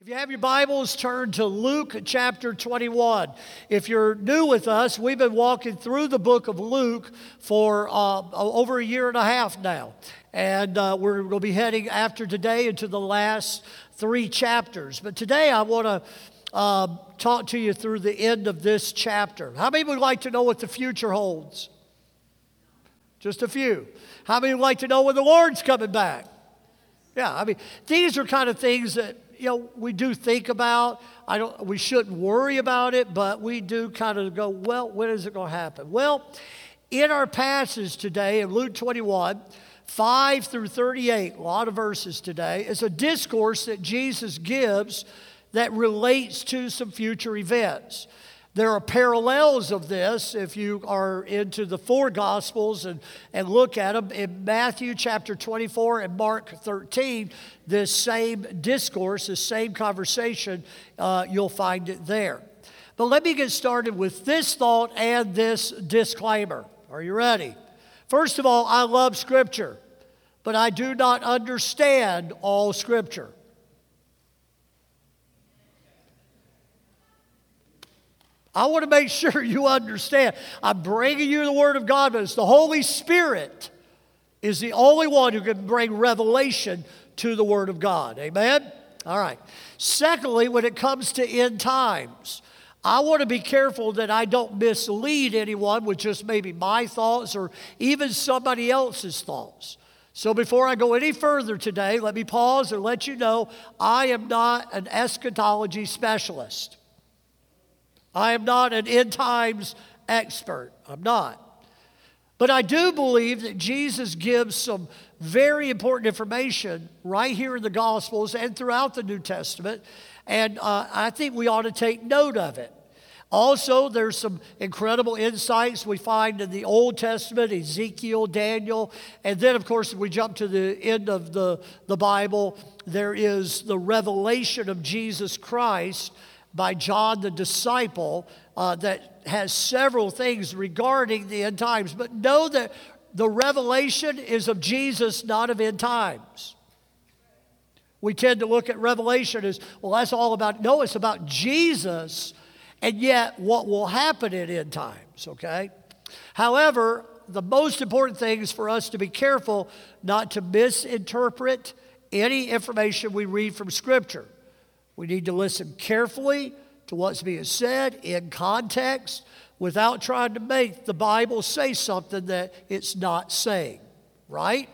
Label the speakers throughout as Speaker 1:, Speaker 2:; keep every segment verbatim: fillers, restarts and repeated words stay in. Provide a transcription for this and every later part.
Speaker 1: If you have your Bibles, turn to Luke chapter twenty-one. If you're new with us, we've been walking through the book of Luke for uh, over a year and a half now. And uh, we're going to be heading after today into the last three chapters. But today I want to uh, talk to you through the end of this chapter. How many would like to know what the future holds? Just a few. How many would like to know when the Lord's coming back? Yeah, I mean, these are kind of things that you know, we do think about. I don't. We shouldn't worry about it, but we do kind of go, well, when is it going to happen? Well, in our passage today in Luke twenty-one, five through thirty-eight, a lot of verses today, is a discourse that Jesus gives that relates to some future events. There are parallels of this if you are into the four Gospels and, and look at them. In Matthew chapter twenty-four and Mark thirteen, this same discourse, this same conversation, uh, you'll find it there. But let me get started with this thought and this disclaimer. Are you ready? First of all, I love Scripture, but I do not understand all Scripture. I want to make sure you understand. I'm bringing you the Word of God, but it's the Holy Spirit is the only one who can bring revelation to the Word of God. Amen? All right. Secondly, when it comes to end times, I want to be careful that I don't mislead anyone with just maybe my thoughts or even somebody else's thoughts. So before I go any further today, let me pause and let you know I am not an eschatology specialist. I am not an end times expert. I'm not. But I do believe that Jesus gives some very important information right here in the Gospels and throughout the New Testament. And uh, I think we ought to take note of it. Also, there's some incredible insights we find in the Old Testament, Ezekiel, Daniel. And then, of course, if we jump to the end of the, the Bible, there is the revelation of Jesus Christ by John the disciple uh, that has several things regarding the end times. But know that the revelation is of Jesus, not of end times. We tend to look at Revelation as, well, that's all about, no, it's about Jesus and yet what will happen in end times, okay? However, the most important thing is for us to be careful not to misinterpret any information we read from Scripture. We need to listen carefully to what's being said in context without trying to make the Bible say something that it's not saying. Right?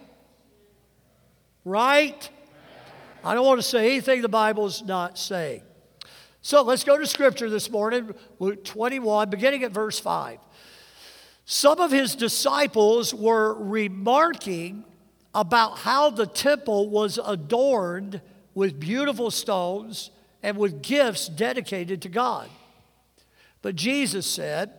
Speaker 1: Right? I don't want to say anything the Bible's not saying. So let's go to Scripture this morning, Luke twenty-one, beginning at verse five. Some of his disciples were remarking about how the temple was adorned with beautiful stones and with gifts dedicated to God. But Jesus said,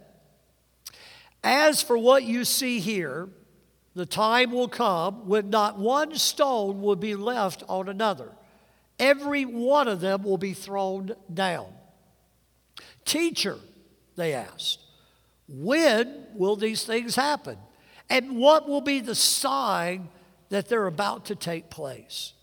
Speaker 1: "As for what you see here, the time will come when not one stone will be left on another. Every one of them will be thrown down." "Teacher," they asked, "when will these things happen? And what will be the sign that they're about to take place?"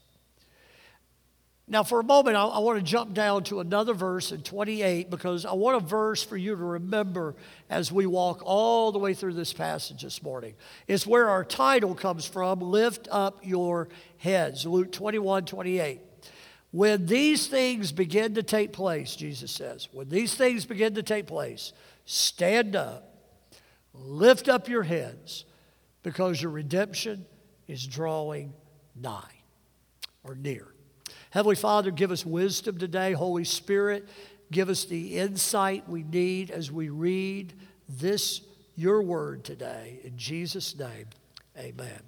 Speaker 1: Now, for a moment, I, I want to jump down to another verse in twenty-eight because I want a verse for you to remember as we walk all the way through this passage this morning. It's where our title comes from, "Lift Up Your Heads," Luke twenty-one, twenty-eight. When these things begin to take place, Jesus says, when these things begin to take place, stand up, lift up your heads, because your redemption is drawing nigh or near. Heavenly Father, give us wisdom today. Holy Spirit, give us the insight we need as we read this, your word today. In Jesus' name, amen.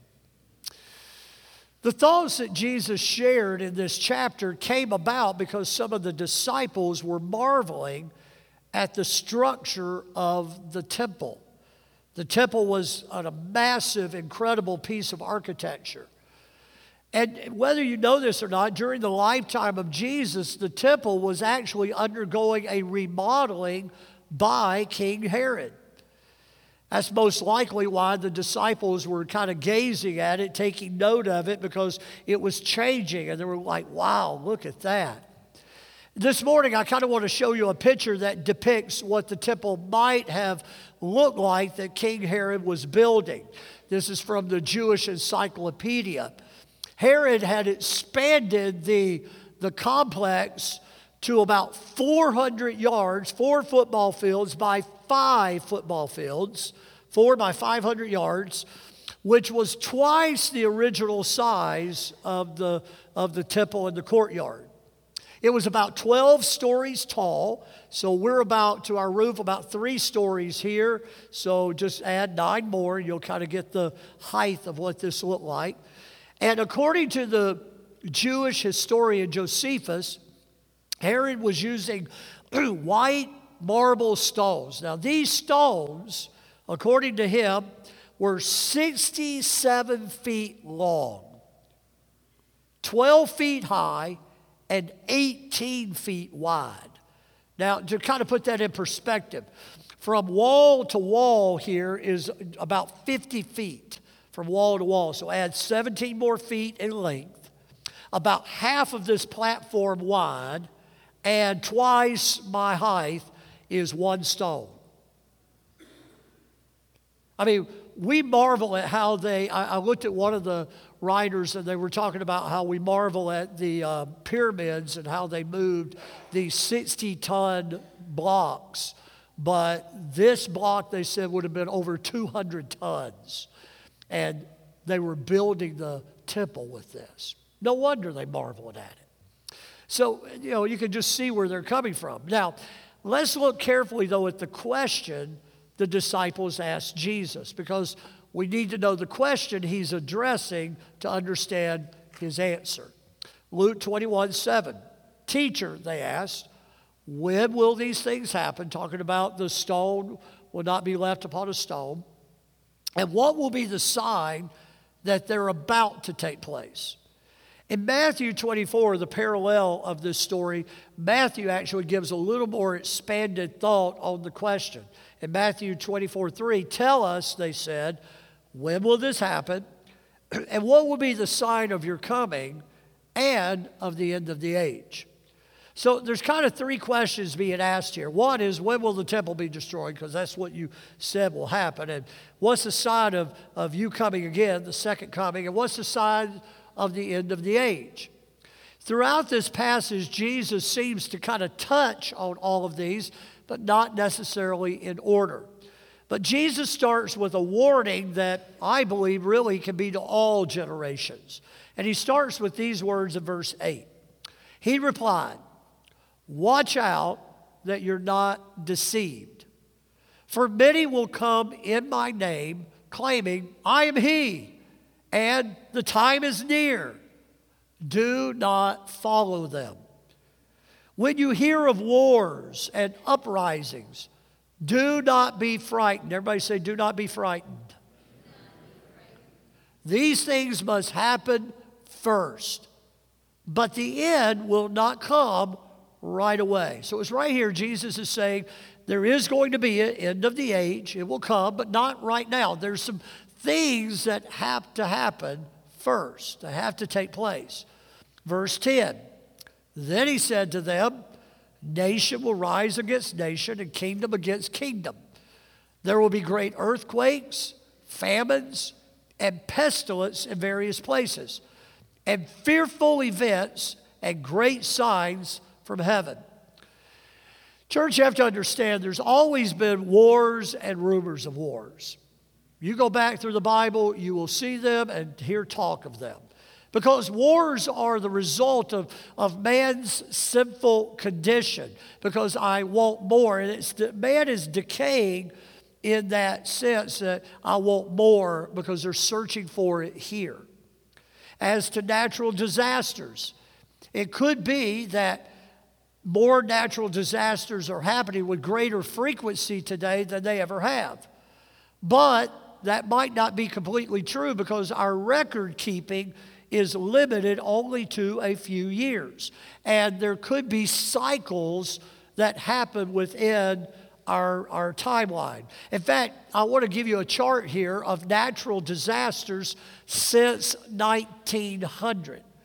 Speaker 1: The thoughts that Jesus shared in this chapter came about because some of the disciples were marveling at the structure of the temple. The temple was a massive, incredible piece of architecture. And whether you know this or not, during the lifetime of Jesus, the temple was actually undergoing a remodeling by King Herod. That's most likely why the disciples were kind of gazing at it, taking note of it, because it was changing. And they were like, wow, look at that. This morning, I kind of want to show you a picture that depicts what the temple might have looked like that King Herod was building. This is from the Jewish Encyclopedia. Herod had expanded the, the complex to about four hundred yards, four football fields by five football fields, four by five hundred yards, which was twice the original size of the, of the temple and the courtyard. It was about twelve stories tall, so we're about, to our roof, about three stories here. So just add nine more, and you'll kind of get the height of what this looked like. And according to the Jewish historian Josephus, Herod was using white marble stones. Now, these stones, according to him, were sixty-seven feet long, twelve feet high, and eighteen feet wide. Now, to kind of put that in perspective, from wall to wall here is about fifty feet from wall to wall. So add seventeen more feet in length, about half of this platform wide, and twice my height is one stone. I mean, we marvel at how they, I, I looked at one of the writers and they were talking about how we marvel at the uh, pyramids and how they moved these sixty-ton blocks. But this block, they said, would have been over two hundred tons. And they were building the temple with this. No wonder they marveled at it. So, you know, you can just see where they're coming from. Now, let's look carefully, though, at the question the disciples asked Jesus, because we need to know the question he's addressing to understand his answer. Luke twenty-one seven. Teacher, they asked, when will these things happen? Talking about the stone will not be left upon a stone. And what will be the sign that they're about to take place? In Matthew twenty-four, the parallel of this story, Matthew actually gives a little more expanded thought on the question. In Matthew twenty-four three, tell us, they said, when will this happen? And what will be the sign of your coming and of the end of the age? So there's kind of three questions being asked here. One is, when will the temple be destroyed? Because that's what you said will happen. And what's the sign of, of you coming again, the second coming? And what's the sign of the end of the age? Throughout this passage, Jesus seems to kind of touch on all of these, but not necessarily in order. But Jesus starts with a warning that I believe really can be to all generations. And he starts with these words in verse eight. He replied, watch out that you're not deceived. For many will come in my name, claiming, I am he, and the time is near. Do not follow them. When you hear of wars and uprisings, do not be frightened. Everybody say, do not be frightened. These things must happen first, but the end will not come right away. So it's right here, Jesus is saying there is going to be an end of the age. It will come, but not right now. There's some things that have to happen first, that have to take place. Verse ten, then he said to them, nation will rise against nation and kingdom against kingdom. There will be great earthquakes, famines, and pestilence in various places, and fearful events and great signs from heaven. Church, you have to understand there's always been wars and rumors of wars. You go back through the Bible, you will see them and hear talk of them. Because wars are the result of, of man's sinful condition. Because I want more. And it's man is decaying in that sense that I want more because they're searching for it here. As to natural disasters, it could be that more natural disasters are happening with greater frequency today than they ever have. But that might not be completely true because our record keeping is limited only to a few years. And there could be cycles that happen within our, our timeline. In fact, I want to give you a chart here of natural disasters since nineteen hundred.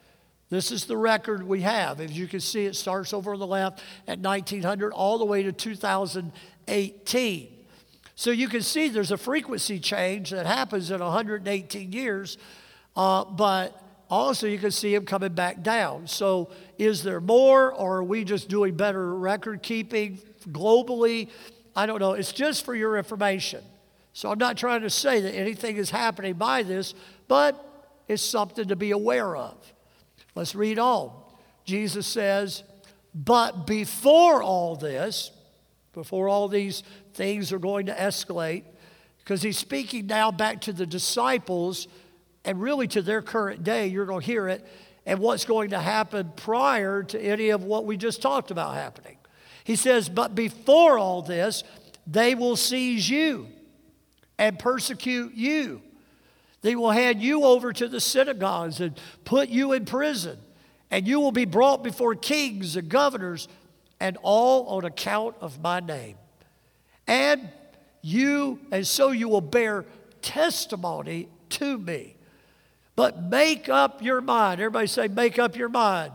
Speaker 1: This is the record we have. As you can see, it starts over on the left at nineteen hundred all the way to two thousand eighteen. So you can see there's a frequency change that happens in one hundred eighteen years, uh, but also you can see them coming back down. So is there more, or are we just doing better record keeping globally? I don't know. It's just for your information. So I'm not trying to say that anything is happening by this, but it's something to be aware of. Let's read on. Jesus says, but before all this, before all these things are going to escalate, because he's speaking now back to the disciples and really to their current day, you're going to hear it, and what's going to happen prior to any of what we just talked about happening. He says, but before all this, they will seize you and persecute you. They will hand you over to the synagogues and put you in prison, and you will be brought before kings and governors, and all on account of my name. And you, and so you will bear testimony to me. But make up your mind. Everybody say, make up your mind.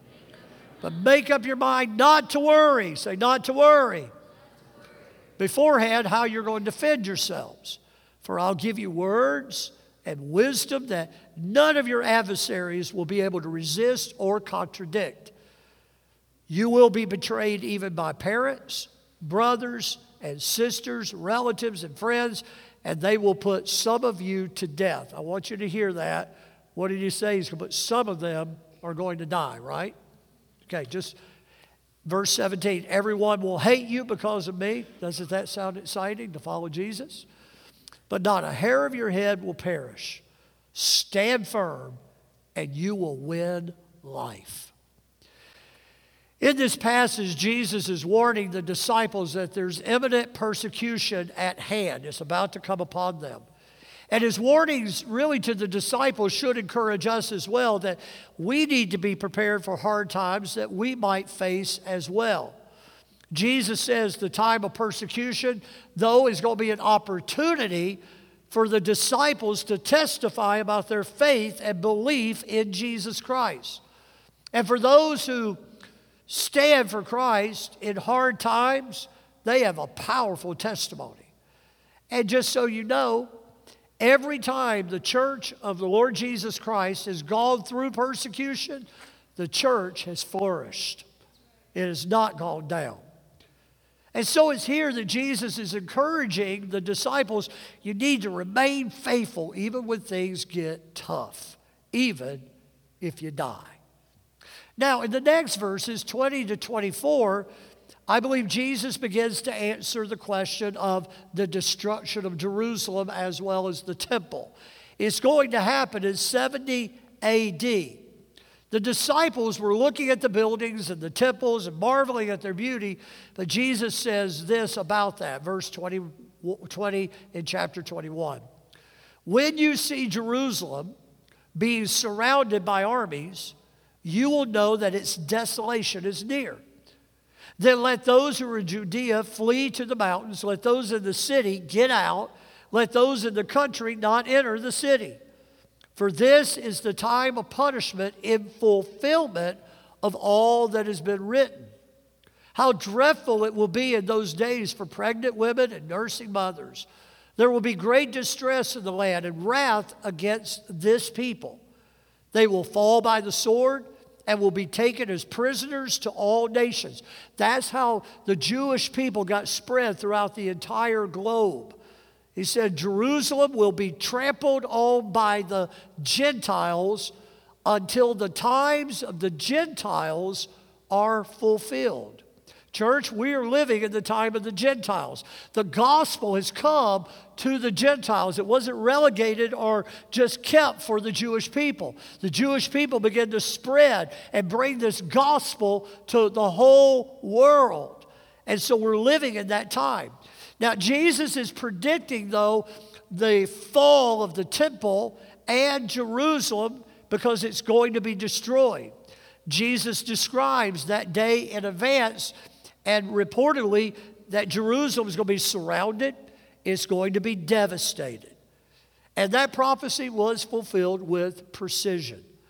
Speaker 1: But make up your mind not to worry. Say, not to worry. Beforehand, how you're going to defend yourselves. For I'll give you words and wisdom that none of your adversaries will be able to resist or contradict. You will be betrayed even by parents, brothers, and sisters, relatives, and friends, and they will put some of you to death. I want you to hear that. What did he say? He's going to put some of them are going to die, right? Okay, just verse seventeen. Everyone will hate you because of me. Doesn't that sound exciting to follow Jesus? But not a hair of your head will perish. Stand firm, and you will win life. In this passage, Jesus is warning the disciples that there's imminent persecution at hand. It's about to come upon them. And his warnings really to the disciples should encourage us as well, that we need to be prepared for hard times that we might face as well. Jesus says the time of persecution, though, is going to be an opportunity for the disciples to testify about their faith and belief in Jesus Christ. And for those who stand for Christ in hard times, they have a powerful testimony. And just so you know, every time the church of the Lord Jesus Christ has gone through persecution, the church has flourished. It has not gone down. And so it's here that Jesus is encouraging the disciples, you need to remain faithful even when things get tough, even if you die. Now, in the next verses, twenty to twenty-four, I believe Jesus begins to answer the question of the destruction of Jerusalem as well as the temple. It's going to happen in seventy A D. The disciples were looking at the buildings and the temples and marveling at their beauty, but Jesus says this about that, verse twenty, twenty in chapter twenty-one. When you see Jerusalem being surrounded by armies, you will know that its desolation is near. Then let those who are in Judea flee to the mountains. Let those in the city get out. Let those in the country not enter the city. For this is the time of punishment in fulfillment of all that has been written. How dreadful it will be in those days for pregnant women and nursing mothers. There will be great distress in the land and wrath against this people. They will fall by the sword and will be taken as prisoners to all nations. That's how the Jewish people got spread throughout the entire globe. He said Jerusalem will be trampled on by the Gentiles until the times of the Gentiles are fulfilled. Church, we are living in the time of the Gentiles. The gospel has come to the Gentiles. It wasn't relegated or just kept for the Jewish people. The Jewish people began to spread and bring this gospel to the whole world. And so we're living in that time. Now, Jesus is predicting, though, the fall of the temple and Jerusalem because it's going to be destroyed. Jesus describes that day in advance, and reportedly that Jerusalem is going to be surrounded. It's going to be devastated. And that prophecy was fulfilled with precision.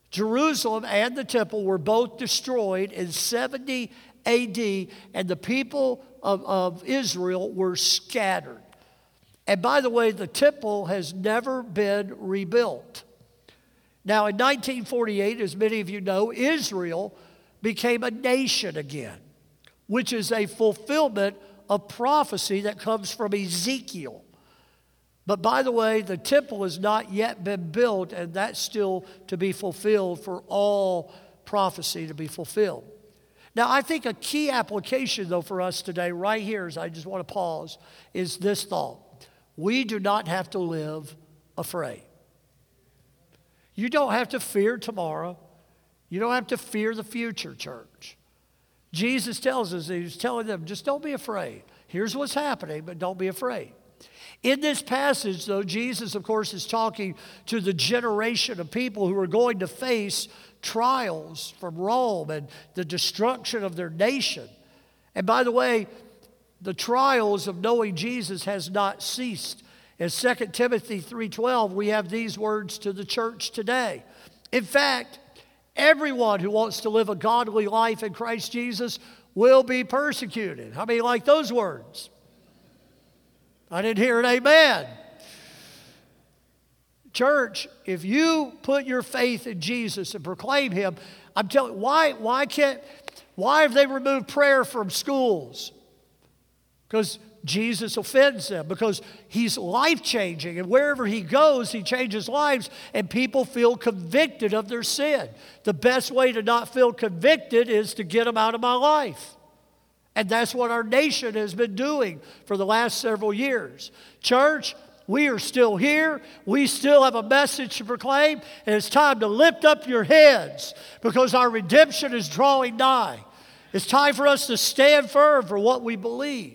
Speaker 1: Jerusalem and the temple were both destroyed in seventy A D, and the people of, of Israel were scattered. And by the way, the temple has never been rebuilt. Now, in nineteen forty-eight, as many of you know, Israel became a nation again, which is a fulfillment of prophecy that comes from Ezekiel. But by the way, the temple has not yet been built, and that's still to be fulfilled for all prophecy to be fulfilled. Now, I think a key application, though, for us today, right here, as I just want to pause, is this thought. We do not have to live afraid. You don't have to fear tomorrow. You don't have to fear the future, church. Jesus tells us, he's telling them, just don't be afraid. Here's what's happening, but don't be afraid. In this passage, though, Jesus, of course, is talking to the generation of people who are going to face trials from Rome and the destruction of their nation. And by the way, the trials of knowing Jesus has not ceased. In Second Timothy three twelve, we have these words to the church today. In fact, everyone who wants to live a godly life in Christ Jesus will be persecuted. How many like those words? I didn't hear an amen. Church, if you put your faith in Jesus and proclaim Him, I'm telling you, why, why can't, why have they removed prayer from schools? Because Jesus offends them, because He's life-changing, and wherever He goes, He changes lives, and people feel convicted of their sin. The best way to not feel convicted is to get them out of my life. And that's what our nation has been doing for the last several years. Church, we are still here. We still have a message to proclaim, and it's time to lift up your heads because our redemption is drawing nigh. It's time for us to stand firm for what we believe.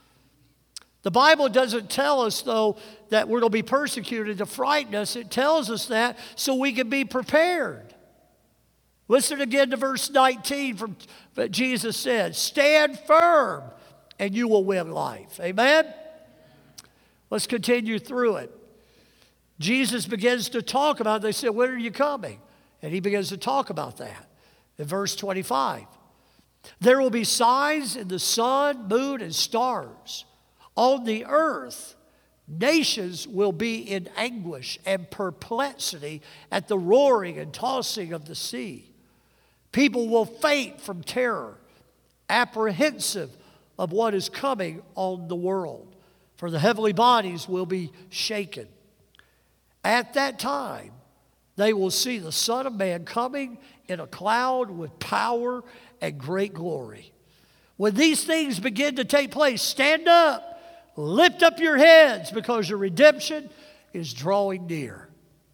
Speaker 1: The Bible doesn't tell us, though, that we're going to be persecuted to frighten us. It tells us that so we can be prepared. Listen again to verse nineteen from what Jesus said. Stand firm and you will win life. Amen? Let's continue through it. Jesus begins to talk about it. They said, when are you coming? And He begins to talk about that. In verse twenty-five, there will be signs in the sun, moon, and stars. On the earth, nations will be in anguish and perplexity at the roaring and tossing of the sea. People will faint from terror, apprehensive of what is coming on the world, for the heavenly bodies will be shaken. At that time, they will see the Son of Man coming in a cloud with power and great glory. When these things begin to take place, stand up, lift up your heads, because your redemption is drawing near.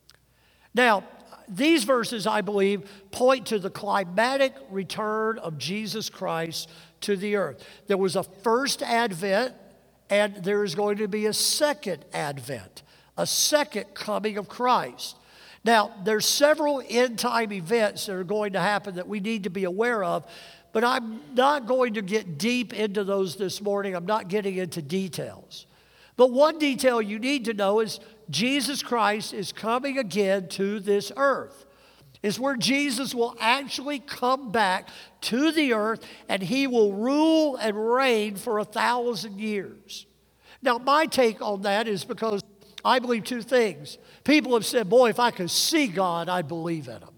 Speaker 1: Now, these verses, I believe, point to the climatic return of Jesus Christ to the earth. There was a first advent, and there is going to be a second advent, a second coming of Christ. Now, there's several end-time events that are going to happen that we need to be aware of, but I'm not going to get deep into those this morning. I'm not getting into details. But one detail you need to know is Jesus Christ is coming again to this earth. It's where Jesus will actually come back to the earth, and He will rule and reign for a thousand years. Now, my take on that is because I believe two things. People have said, boy, if I could see God, I'd believe in Him.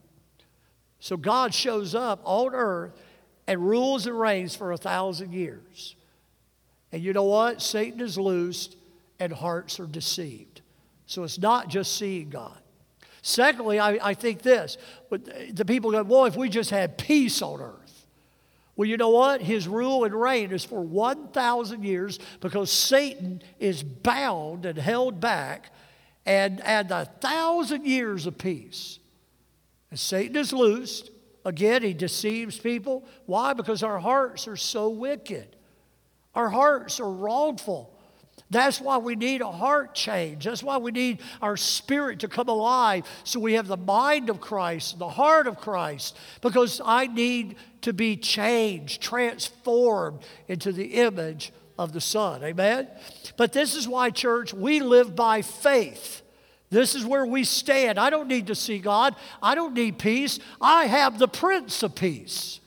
Speaker 1: So God shows up on earth and rules and reigns for a thousand years. And you know what? Satan is loosed and hearts are deceived. So it's not just seeing God. Secondly, I, I think this. The people go, well, if we just had peace on earth. Well, you know what? His rule and reign is for one thousand years because Satan is bound and held back, and, and a thousand years of peace. And Satan is loosed. Again, he deceives people. Why? Because our hearts are so wicked. Our hearts are wrongful. That's why we need a heart change. That's why we need our spirit to come alive so we have the mind of Christ, the heart of Christ, because I need to be changed, transformed into the image of the Son. Amen? But this is why, church, we live by faith, This is where we stand. I don't need to see God. I don't need peace. I have the Prince of Peace.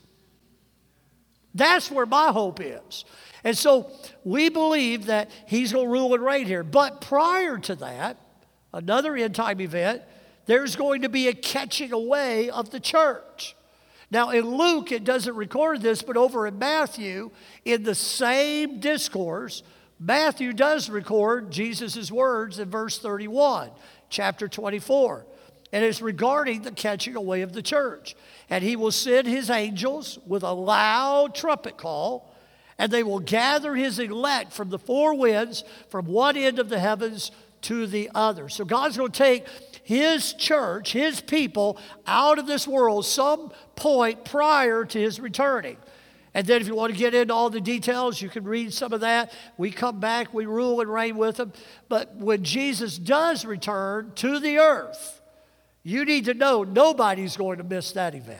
Speaker 1: That's where my hope is. And so we believe that he's going to rule and reign here. But prior to that, another end-time event, there's going to be a catching away of the church. Now, in Luke, it doesn't record this, but over in Matthew, in the same discourse, Matthew does record Jesus' words in verse thirty-one, chapter twenty-four. And it's regarding the catching away of the church. And he will send his angels with a loud trumpet call, and they will gather his elect from the four winds, from one end of the heavens to the other. So God's going to take his church, his people, out of this world some point prior to his returning. And then if you want to get into all the details, you can read some of that. We come back, we rule and reign with him. But when Jesus does return to the earth, you need to know nobody's going to miss that event.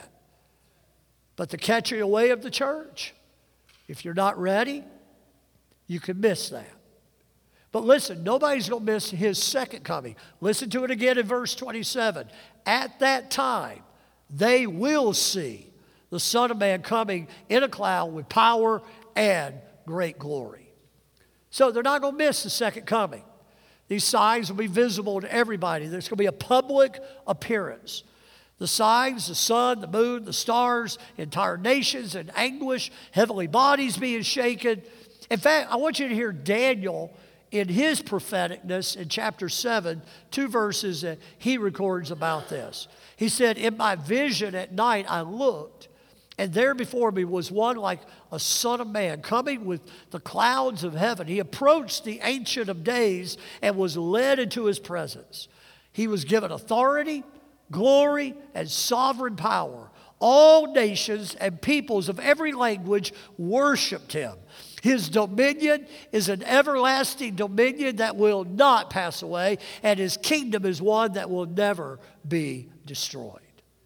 Speaker 1: But the catching away of the church, if you're not ready, you can miss that. But listen, nobody's going to miss his second coming. Listen to it again in verse twenty-seven. At that time, they will see the Son of Man coming in a cloud with power and great glory. So they're not going to miss the second coming. These signs will be visible to everybody. There's going to be a public appearance. The signs, the sun, the moon, the stars, entire nations in anguish, heavenly bodies being shaken. In fact, I want you to hear Daniel in his propheticness in chapter seven, two verses that he records about this. He said, in my vision at night I looked, and there before me was one like a son of man, coming with the clouds of heaven. He approached the Ancient of Days and was led into his presence. He was given authority, glory, and sovereign power. All nations and peoples of every language worshiped him. His dominion is an everlasting dominion that will not pass away, and his kingdom is one that will never be destroyed.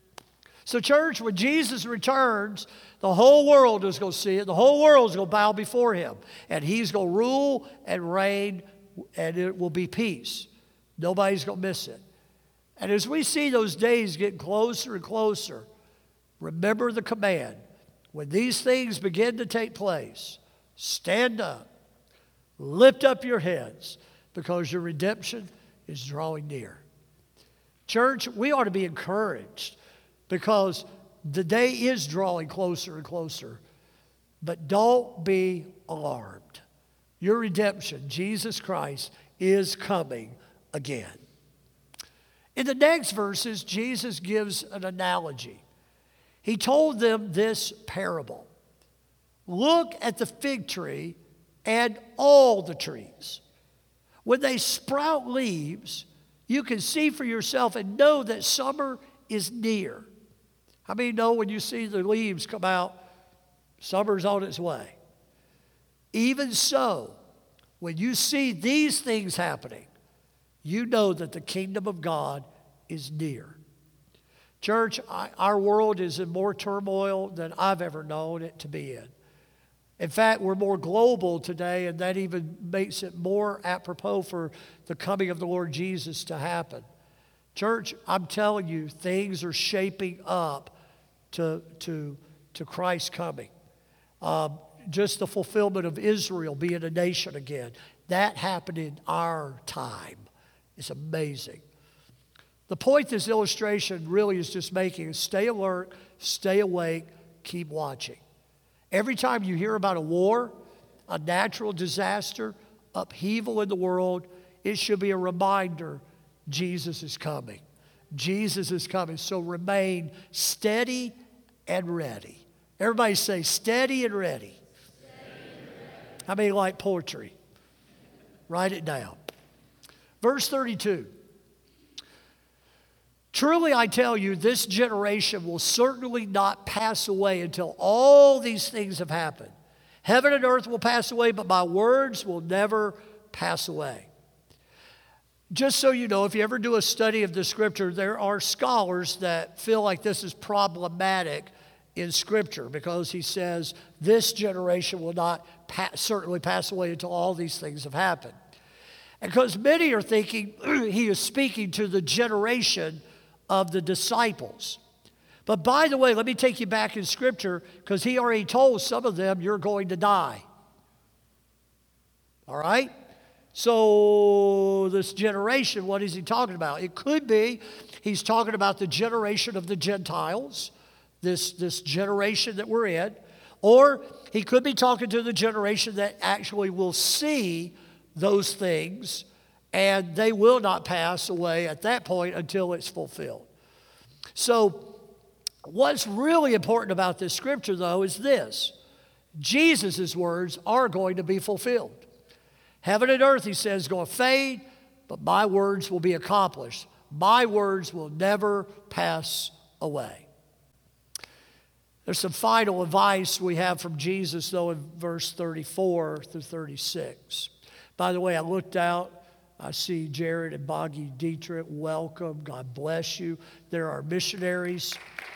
Speaker 1: So church, when Jesus returns, the whole world is going to see it. The whole world is going to bow before him. And he's going to rule and reign, and it will be peace. Nobody's going to miss it. And as we see those days get closer and closer, remember the command. When these things begin to take place, stand up, lift up your heads, because your redemption is drawing near. Church, we ought to be encouraged, because the day is drawing closer and closer. But don't be alarmed. Your redemption, Jesus Christ, is coming again. In the next verses, Jesus gives an analogy. He told them this parable. Look at the fig tree and all the trees. When they sprout leaves, you can see for yourself and know that summer is near. How many know when you see the leaves come out, summer's on its way? Even so, when you see these things happening, you know that the kingdom of God is near. Church, I, our world is in more turmoil than I've ever known it to be in. In fact, we're more global today, and that even makes it more apropos for the coming of the Lord Jesus to happen. Church, I'm telling you, things are shaping up to, to, to Christ's coming. Um, just the fulfillment of Israel being a nation again. That happened in our time. It's amazing. The point this illustration really is just making is stay alert, stay awake, keep watching. Every time you hear about a war, a natural disaster, upheaval in the world, it should be a reminder Jesus is coming. Jesus is coming. So remain steady and ready. Everybody say steady and ready. Steady and ready. How many like poetry? Write it down. Verse thirty-two. Truly I tell you, this generation will certainly not pass away until all these things have happened. Heaven and earth will pass away, but my words will never pass away. Just so you know, if you ever do a study of the Scripture, there are scholars that feel like this is problematic in Scripture because he says this generation will not pa- certainly pass away until all these things have happened. And because many are thinking he is speaking to the generation of the disciples. But by the way, let me take you back in Scripture, because he already told some of them, you're going to die. All right? So this generation, what is he talking about? It could be he's talking about the generation of the Gentiles, this, this generation that we're in. Or he could be talking to the generation that actually will see those things, and they will not pass away at that point until it's fulfilled. So what's really important about this scripture, though, is this. Jesus' words are going to be fulfilled. Heaven and earth, he says, is going to fade, but my words will be accomplished. My words will never pass away. There's some final advice we have from Jesus, though, in verse thirty-four through thirty-six. By the way, I looked out. I see Jared and Boggy Dietrich. Welcome. God bless you. There are missionaries.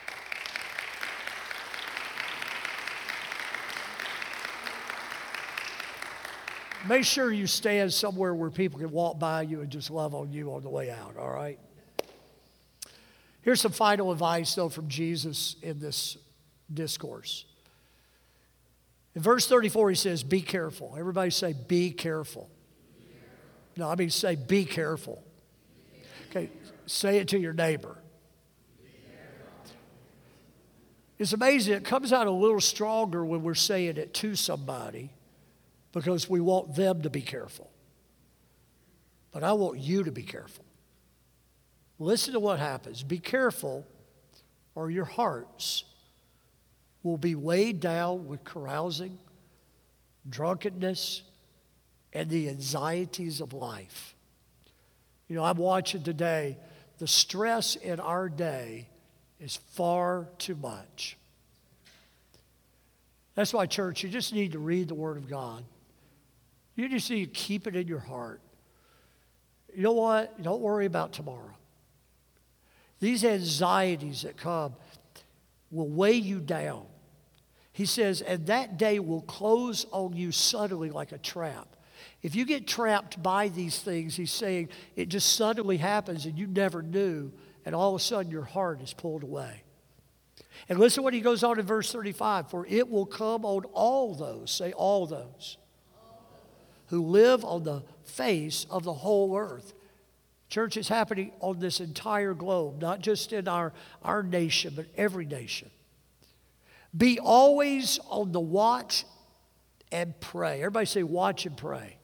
Speaker 1: Make sure you stand somewhere where people can walk by you and just love on you on the way out, all right? Here's some final advice, though, from Jesus in this discourse. In verse thirty-four, he says, be careful. Everybody say, be careful. Be careful. No, I mean, say, be careful. Okay, say it to your neighbor. It's amazing. It comes out a little stronger when we're saying it to somebody because we want them to be careful. But I want you to be careful. Listen to what happens. Be careful, or your hearts will be weighed down with carousing, drunkenness, and the anxieties of life. You know, I'm watching today, the stress in our day is far too much. That's why, church, you just need to read the Word of God. You just need to keep it in your heart. You know what? Don't worry about tomorrow. These anxieties that come will weigh you down. He says, and that day will close on you suddenly like a trap. If you get trapped by these things, he's saying it just suddenly happens and you never knew, and all of a sudden your heart is pulled away. And listen what he goes on in verse thirty-five, for it will come on all those, say all those, who live on the face of the whole earth. Church, is happening on this entire globe, not just in our, our nation, but every nation. Be always on the watch and pray. Everybody say watch and pray.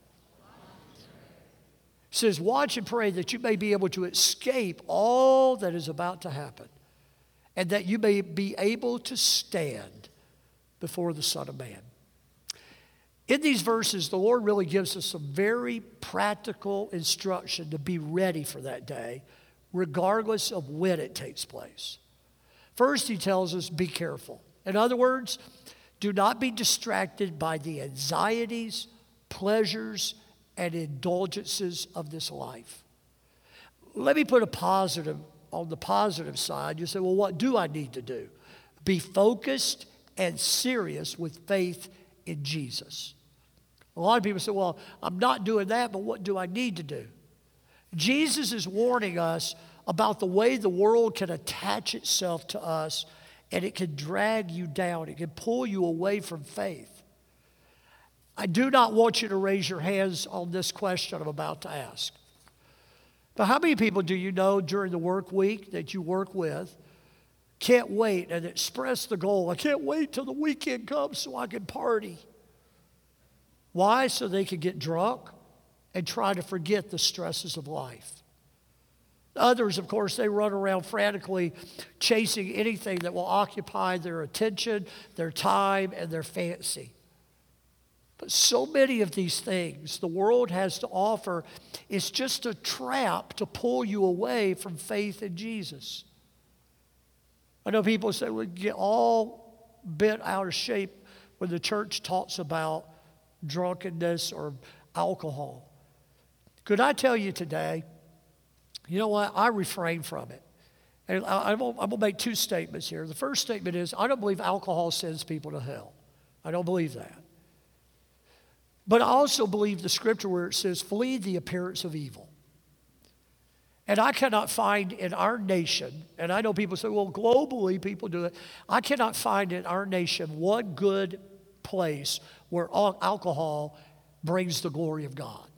Speaker 1: It says watch and pray that you may be able to escape all that is about to happen, and that you may be able to stand before the Son of Man. In these verses, the Lord really gives us some very practical instruction to be ready for that day, regardless of when it takes place. First, he tells us, be careful. In other words, do not be distracted by the anxieties, pleasures, and indulgences of this life. Let me put a positive on the positive side. You say, well, what do I need to do? Be focused and serious with faith in Jesus. A lot of people say, well, I'm not doing that, but what do I need to do? Jesus is warning us about the way the world can attach itself to us, and it can drag you down. It can pull you away from faith. I do not want you to raise your hands on this question I'm about to ask. But how many people do you know during the work week that you work with can't wait and express the goal, I can't wait till the weekend comes so I can party? Why? So they can get drunk and try to forget the stresses of life. Others, of course, they run around frantically chasing anything that will occupy their attention, their time, and their fancy. But so many of these things the world has to offer is just a trap to pull you away from faith in Jesus. I know people say we get all bent out of shape when the church talks about drunkenness or alcohol. Could I tell you today, you know what? I refrain from it. And I, I'm going to make two statements here. The first statement is I don't believe alcohol sends people to hell. I don't believe that. But I also believe the scripture where it says, flee the appearance of evil. And I cannot find in our nation, and I know people say, well, globally people do it. I cannot find in our nation one good place where alcohol brings the glory of God.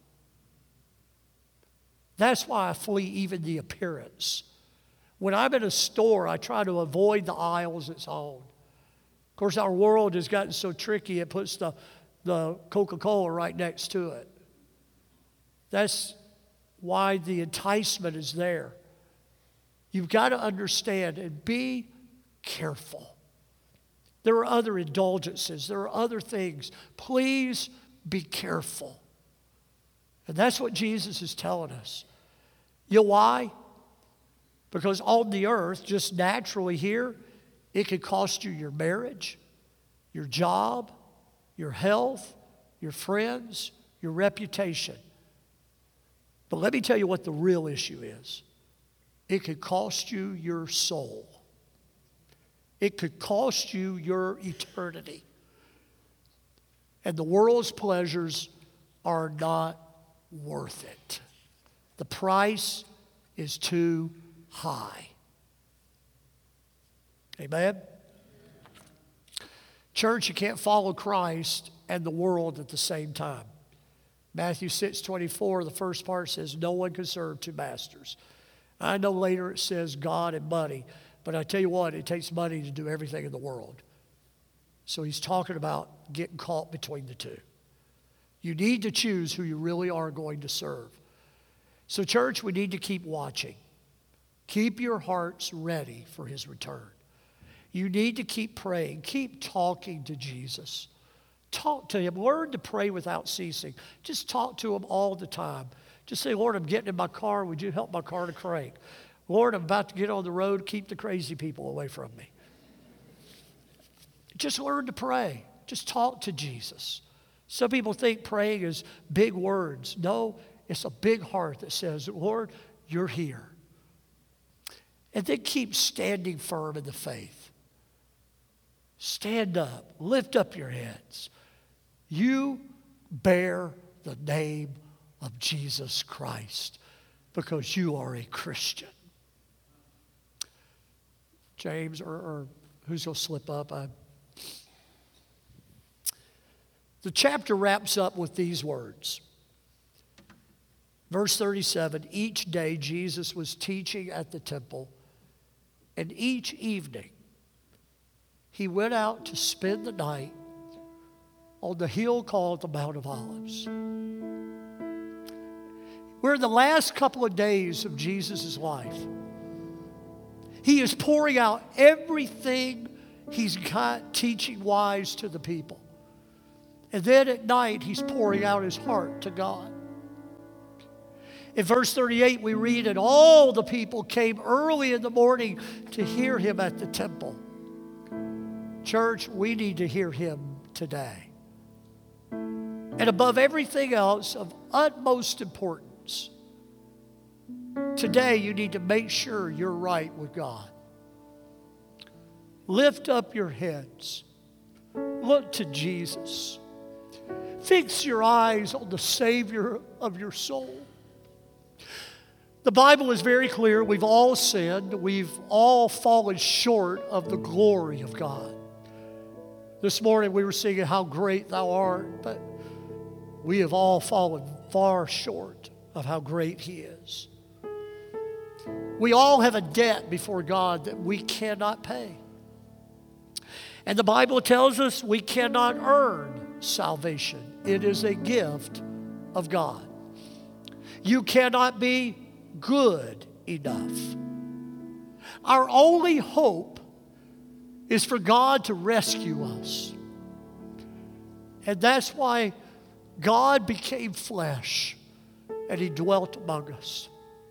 Speaker 1: That's why I flee even the appearance. When I'm in a store, I try to avoid the aisles it's on. Of course, our world has gotten so tricky, it puts the, the Coca-Cola right next to it. That's why the enticement is there. You've got to understand and be careful. There are other indulgences. There are other things. Please be careful. And that's what Jesus is telling us. You know why? Because on the earth, just naturally here, it could cost you your marriage, your job, your health, your friends, your reputation. But let me tell you what the real issue is. It could cost you your soul. It could cost you your eternity. And the world's pleasures are not worth it. The price is too high. Amen? Church, you can't follow Christ and the world at the same time. Matthew six twenty-four, the first part says, no one can serve two masters. I know later it says God and money, but I tell you what, it takes money to do everything in the world. So he's talking about getting caught between the two. You need to choose who you really are going to serve. So church, we need to keep watching. Keep your hearts ready for his return. You need to keep praying. Keep talking to Jesus. Talk to him. Learn to pray without ceasing. Just talk to him all the time. Just say, Lord, I'm getting in my car. Would you help my car to crank? Lord, I'm about to get on the road. Keep the crazy people away from me. Just learn to pray. Just talk to Jesus. Some people think praying is big words. No, it's a big heart that says, Lord, you're here. And then keep standing firm in the faith. Stand up. Lift up your heads. You bear the name of Jesus Christ because you are a Christian. James, or, or who's going to slip up? I, the chapter wraps up with these words. Verse thirty-seven, each day Jesus was teaching at the temple, and each evening he went out to spend the night on the hill called the Mount of Olives. We're in the last couple of days of Jesus' life. He is pouring out everything he's got teaching wise to the people. And then at night, he's pouring out his heart to God. In verse thirty-eight, we read, and all the people came early in the morning to hear him at the temple. Church, we need to hear him today. And above everything else, of utmost importance, today you need to make sure you're right with God. Lift up your heads. Look to Jesus. Fix your eyes on the Savior of your soul. The Bible is very clear. We've all sinned. We've all fallen short of the glory of God. This morning we were singing, How Great Thou Art, but we have all fallen far short of how great He is. We all have a debt before God that we cannot pay. And the Bible tells us we cannot earn salvation. It is a gift of God. You cannot be good enough. Our only hope is for God to rescue us. And that's why God became flesh and He dwelt among us.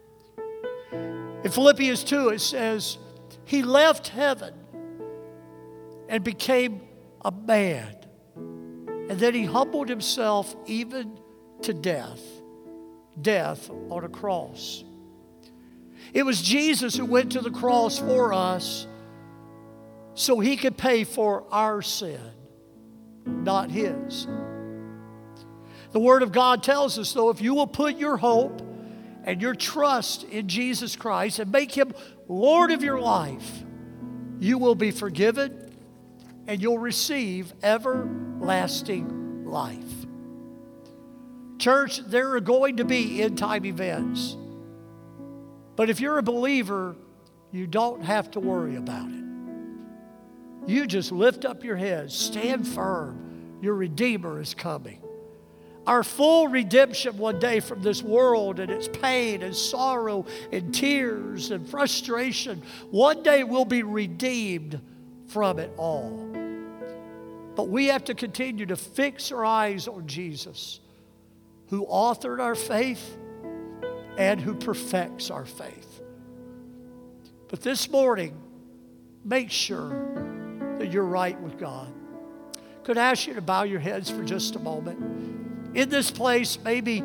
Speaker 1: In Philippians two it says, He left heaven and became a man. And then He humbled Himself even to death. Death on a cross. It was Jesus who went to the cross for us so He could pay for our sin, not His. The Word of God tells us, though, if you will put your hope and your trust in Jesus Christ and make Him Lord of your life, you will be forgiven and you'll receive everlasting life. Church, there are going to be end-time events. But if you're a believer, you don't have to worry about it. You just lift up your head, stand firm. Your Redeemer is coming. Our full redemption one day from this world and its pain and sorrow and tears and frustration, one day we'll be redeemed from it all. But we have to continue to fix our eyes on Jesus, who authored our faith and who perfects our faith. But this morning, make sure that you're right with God. Could I ask you to bow your heads for just a moment? In this place, maybe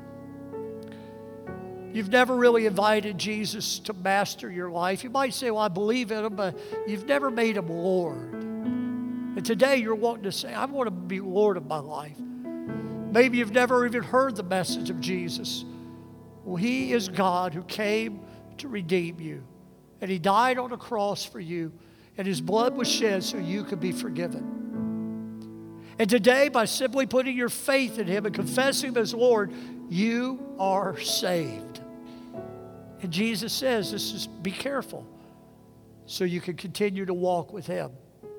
Speaker 1: you've never really invited Jesus to master your life. You might say, well, I believe in Him, but you've never made Him Lord. And today you're wanting to say, I want to be Lord of my life. Maybe you've never even heard the message of Jesus. Well, He is God who came to redeem you. And He died on a cross for you. And His blood was shed so you could be forgiven. And today, by simply putting your faith in Him and confessing Him as Lord, you are saved. And Jesus says, this is, be careful so you can continue to walk with Him.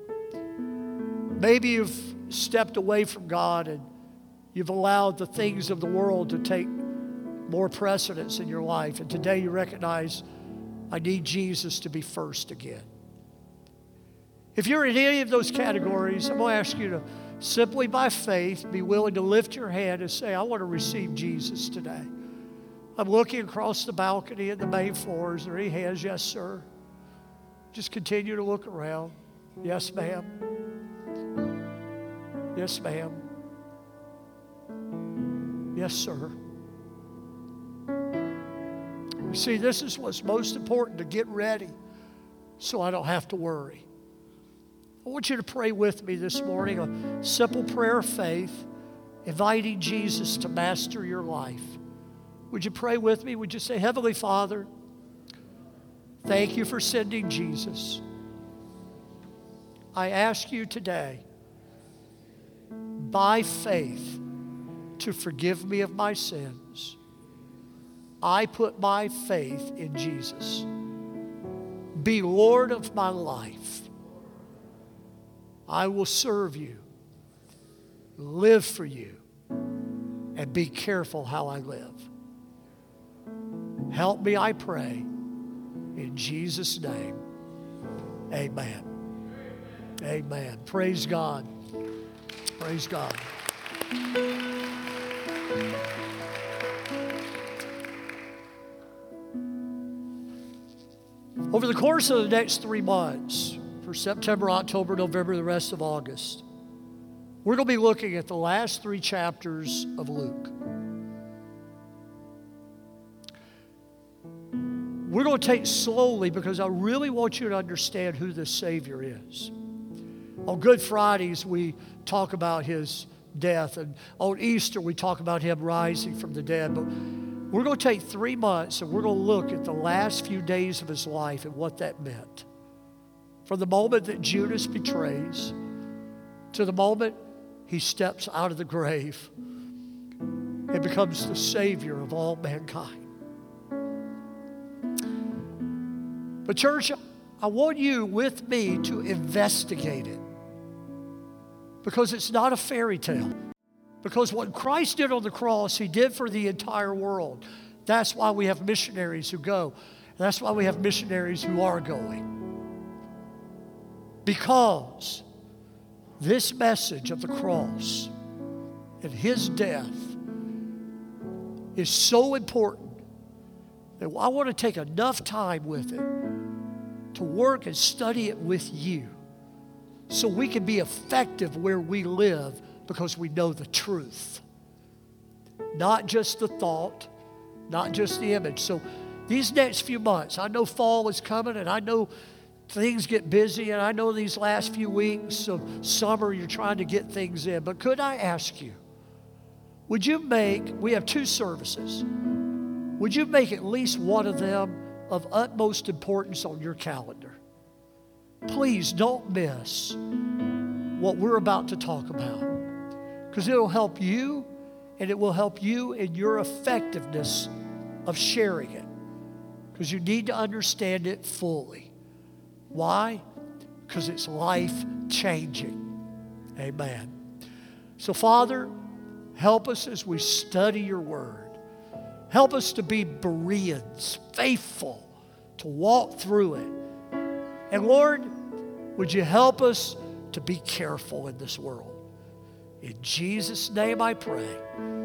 Speaker 1: Maybe you've stepped away from God and you've allowed the things of the world to take more precedence in your life. And today you recognize, I need Jesus to be first again. If you're in any of those categories, I'm going to ask you to simply by faith be willing to lift your hand and say, I want to receive Jesus today. I'm looking across the balcony at the main floor. Is there any hands? Yes, sir. Just continue to look around. Yes, ma'am. Yes, ma'am. Yes, sir. You see, this is what's most important, to get ready so I don't have to worry. I want you to pray with me this morning, a simple prayer of faith, inviting Jesus to master your life. Would you pray with me? Would you say, Heavenly Father, thank you for sending Jesus. I ask you today, by faith, to forgive me of my sins. I put my faith in Jesus. Be Lord of my life. I will serve you, live for you, and be careful how I live. Help me, I pray, in Jesus' name. Amen. Amen. Praise God. Praise God. Over the course of the next three months, for September, October, November, the rest of August, we're going to be looking at the last three chapters of Luke. We're going to take slowly because I really want you to understand who this Savior is. On Good Fridays, we talk about His death, and on Easter, we talk about Him rising from the dead. But we're going to take three months and we're going to look at the last few days of His life and what that meant. From the moment that Judas betrays to the moment He steps out of the grave and becomes the Savior of all mankind. But church, I want you with me to investigate it, because it's not a fairy tale. Because what Christ did on the cross, He did for the entire world. That's why we have missionaries who go. That's why we have missionaries who are going. Because this message of the cross and His death is so important that I want to take enough time with it to work and study it with you so we can be effective where we live, because we know the truth. Not just the thought, not just the image. So these next few months, I know fall is coming, and I know things get busy, and I know these last few weeks of summer you're trying to get things in. But could I ask you, would you make, we have two services, would you make at least one of them of utmost importance on your calendar? Please don't miss what we're about to talk about, because it'll help you, and it will help you in your effectiveness of sharing it, because you need to understand it fully. Why? Because it's life-changing. Amen. So, Father, help us as we study your word. Help us to be Bereans, faithful, to walk through it. And Lord, would you help us to be careful in this world? In Jesus' name I pray.